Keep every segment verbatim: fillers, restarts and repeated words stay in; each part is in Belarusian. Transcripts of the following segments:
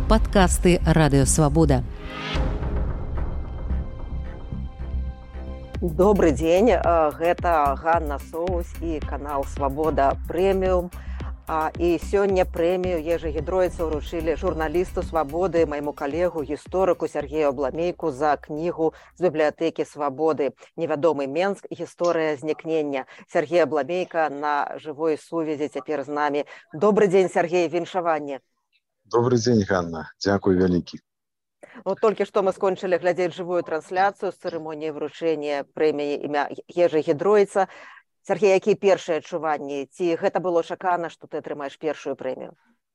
Падкасты Радыёвабода. Добры дзень, гэта Ганна Соус і канал Свабода Прэміум. І сёння прэмію Ежы Гідроіца ўручылі журналісту Свабоды, майму калегу, гісторыку Сергею Абламейку за кнігу з бібліятэкі Свабоды «Невядомы Менск. Гісторыя знікнення». Сергей Абламейка на жывой сувязі цяпер з намі. Добры дзень, Сергей, віншаванне. Добрый дзень, Ганна. Дзякуй вялікі. Вот толькі што мы скончылі глядзець жывую трансляцыю з цырымоніі вручэння прэміі імя Ежы Гідроіца. Сергей, якія першыя адчуванні? Ці гэта было чакана, што ты атрымаеш першую прэмію?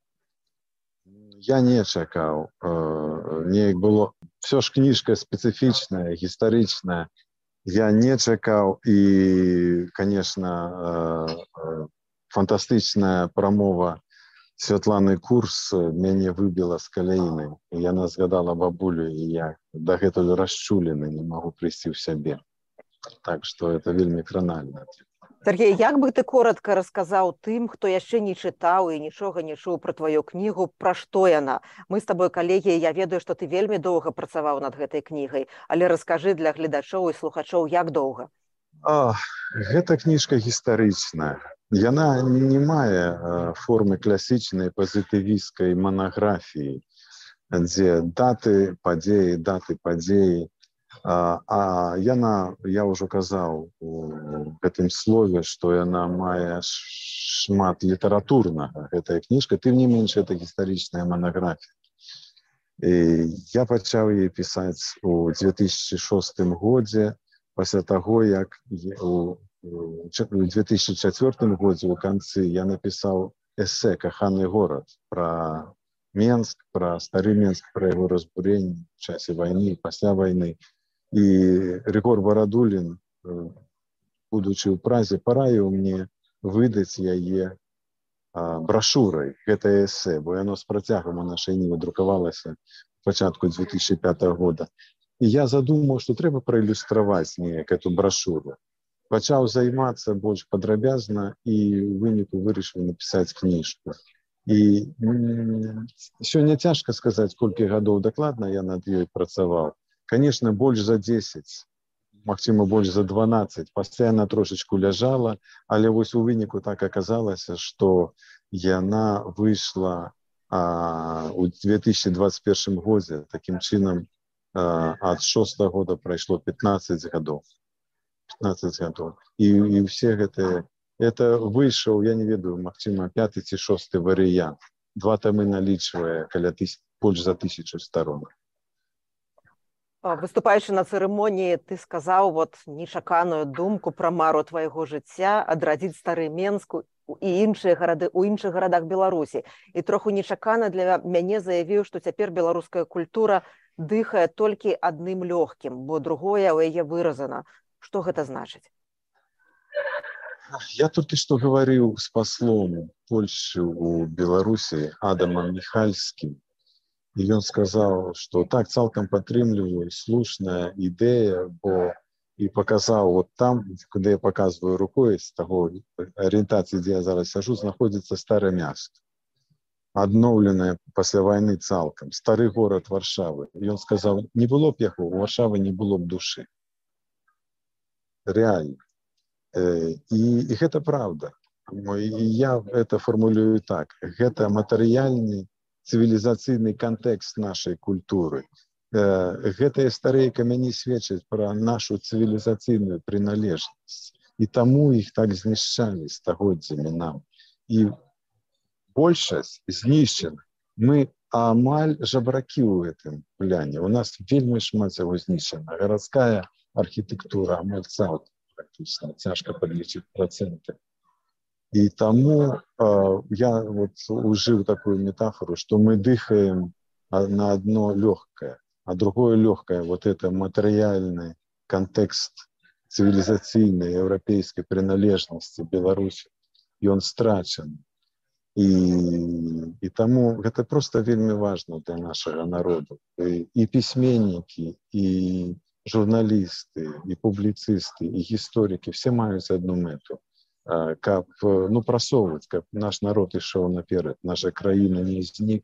Я не чакаў. Неяк было... Всё ж кніжка спецыфічная, гістарычная. Я не чакаў. І, конечно, фантастычная прамова Святланы Курс мяне выбіла з каляіны. Яна згадала бабулю, і я дагэтуль расчулены, не магу прыйсці ў сябе. Так што это вельмі кранальна. Сергей, як бы ты коротка расказаў тым, хто яшчэ не чытаў і нічога не чуў пра тваю кнігу, пра што яна? Мы з табой, калегі, я ведаю, што ты вельмі доўга працаваў над гэтай кнігай, але раскажы для гледачоў і слухачоў, як доўга? А, гэта кніжка гістарычная. Яна не мае формы класічнай пазітывісцкай манаграфіі, дзе даты падзеі, даты падзеі. А, а яна, я ўжо казаў у гэтым слове, што яна мае шмат літаратурнага, гэтая кніжка, тым не менш, гэта гістарычная манаграфія. І я пачаў яе пісаць у дзве тысячы шостым годзе, пасля таго, як у дзве тысячы чацвёртым годзе ў канцы я напісаў эсэ «Каханы горад» пра Менск, пра стары Менск, пра яго разбурэнне ў часе вайны, пасля вайны. І Рыгор Барадулін, будучы ў Празе, параіў мне выдаць яе брашурай, гэта эсэ, бо яно з працягам у нашай ніве друкавалася пачатку дзве тысячы пятага года. І я задумаў, што трэба праілюстраваць неяк эту брашуру. Пачаў займацца больш падрабязна і ў выніку вырашыў напісаць кніжку. І сёння цяжка сказаць, колькі гадоў дакладна я над ёй працаваў. Конечно, больш за дзесяць, магчыма, больш за дванаццаць. Пасля яна трошачку ляжала, але вось у выніку так аказалася, што яна выйшла а, у дзве тысячы дваццаць першым годзе. Такім чынам, а, ад шостага года прайшло пятнаццаць гадоў. пятнаццаць гадоў. І, і ўсе гэтыя... Это выйшаў, я не ведаю, магчыма, пяты ці шосты варыянт. Два тамы налічвае каля тысяч, больш за тысячу старонак. Выступаючы на цырымоніі, ты сказаў вот нечаканую думку пра мару твайго жыцця адрадзіць стары Менск і іншыя гарады ў іншых гарадах Беларусі. І троху нечакана для мяне заявіў, што цяпер беларуская культура дыхае толькі адным лёгкім, бо другое ў яе выразана. Што гэта значыць? Я толькі што гаварыў з паслом Польшчы ў Беларусі Адамам Міхальскім. І ён сказаў, што так цалкам падтрымліваю, слушная ідэя, бо і паказаў, вот там, куды я паказваю рукой, з таго арыентацыі, дзе я зараз сяжу, знаходзіцца стары Менск. Адноўленая пасля вайны цалкам, стары горад Варшавы. І ён сказаў, не было б яго, у Варшавы не было б душы. Рэальна. І, і гэта правда. І я гэта фармулюю так. Гэта матэрыяльны цывілізацыйны кантэкст нашай культуры. Гэтыя старыя камяні сведчаць пра нашу цывілізацыйную прыналежнасць. І таму іх так знішчалі стагоддзямі нам. І большасць знішчана. Мы амаль жабракі ў гэтым пляне. У нас вельмі шмат яго знішчана. Гарадская архітэктура амаль цалкам практычна. Цяжка падлічыць працэнты. І таму э, я вот ужыў такую метафору, што мы дыхаем на одно лёгкае, а другое лёгкае, вот это матэрыяльны кантэкст цывілізацыйнай еўрапейскай прыналежнасці Беларусі, ён страчаны. І, і таму гэта проста вельмі важна для нашага народу. І, і пісьменнікі, і журналісты, і публіцысты, і гісторыкі, все маюць одну мэту. Каб, ну, прасоўваць, каб наш народ ішоў наперад, наша краіна не знікла,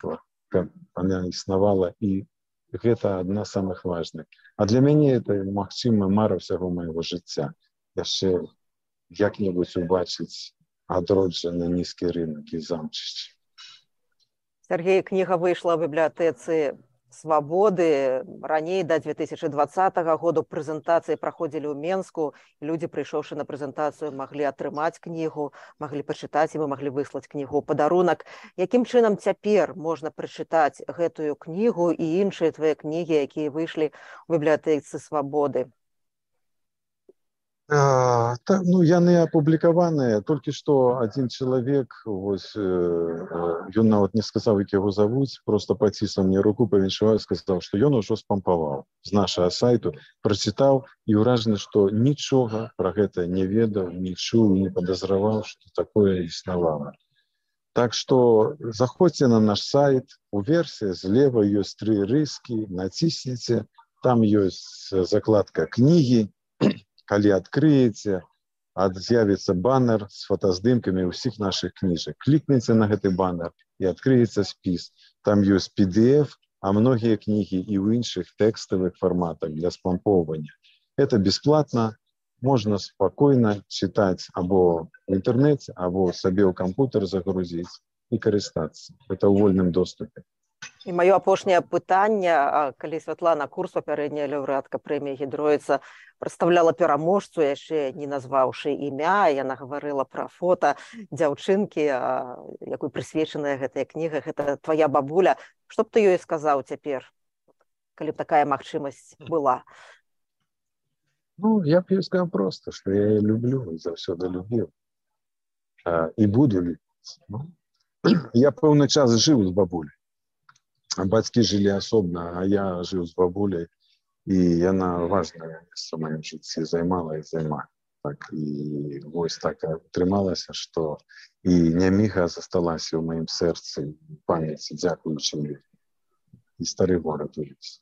каб яна існавала, і гэта адна з самых важных. А для мяне это, магчыма, мара ўсяго майго жыцця. Яшчэ як-небудзь убачыць адроджаны нізкі рынак і замчышча. Сергей, кніга выйшла ў бібліятэцы Свабоды. Раней, да две тысячи двадцатага году, прэзентацыі праходзілі ў Менску. Людзі, прыйшоўшы на прэзентацыю, маглі атрымаць кнігу, маглі пачытаць, і мы маглі выслаць кнігу ў падарунак. Якім чынам цяпер можна прачытаць гэтую кнігу і іншыя твае кнігі, якія выйшлі ў бібліятэцы Свабоды? А, та, ну, яны апублікаваныя. Толькі што адзін чалавек, вось, э, ён нават не сказаў, як яго завуць, проста паціснуў мне руку, павіншаваў, сказаў, што ён ужо спампаваў з нашага сайту, прачытаў і ўражаны, што нічога пра гэта не ведаў, не чуў, не падазраваў, што такое існавала. Так што заходзьце на наш сайт, у версіі злева ёсць тры рыскі, націсніце, там ёсць закладка кнігі. Калі адкрыеце, з'явіцца банер з фотаздымкамі ўсіх нашых кніжак. Клікніце на гэты банер і адкрыецца спіс. Там ёсць пі ді эф, а многія кнігі і ў іншых тэкставых фарматах для спампоўвання. Это бесплатна, можна спакойна чытаць або ў інтэрнэце, або сабе ў кампутер загрузіць і карыстацца. Это ў вольным доступе. І маё апошняе пытанне, калі Святлана Курс, папярэдняя лаўрэатка прэміі Гідройца, прадстаўляла пераможцу, яшчэ не назваўшы імя, яна гаварыла пра фота дзяўчынкі, якой прысвечаная гэтая кніга, гэта твая бабуля. Што б ты ёй сказаў цяпер, калі б такая магчымасць была? Ну, я б ёй сказаў проста, што я яе люблю і заўсёды любіў. І буду любіць. Ну, я пэўны час жыў з бабуляй. Бацькі жылі асобна, а я жыў з бабуляй, і яна важнае месца ў маім жыцці займала і займае. Так, і вось так атрымалася, што і няміга засталася ў маім сэрцы, памяці, дзякуючы ёй. І стары горад уліц.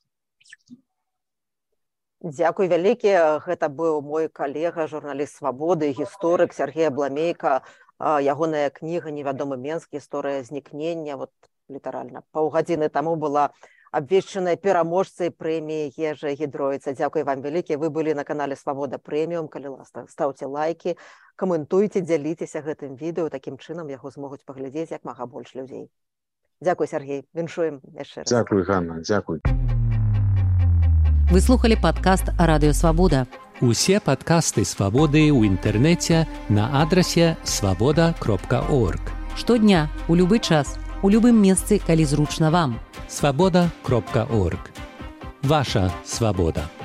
Дзякуй вялікі. Гэта быў мой калега, журналіст Свабоды, гісторык Сергей Абламейка. Ягоная кніга «Невядомы Менск. Гісторыя знікнення». Вот літаральна паўгадзіны таму была абвешчаная пераможцай прэміі Ежа Гідройца. Дзякуй вам вялікі. Вы былі на канале Свабода Прэміум. Калі ласка, стаўце лайкі, каментуйце, дзяліцеся гэтым відэо. Такім чынам яго змогуць паглядзець як мага больш людзей. Дзякуй, Сергей. Віншуем яшчэ раз. Дзякуй, Ганна. Дзякуй. Вы слухали падкаст Радыё Свабода. Усе падкасты Свабоды ў інтэрнэце на адрасе свабода кропка орг. Штодня, у любы час, у любым месцы, калі зручна вам. свабода кропка орг. Ваша свабода.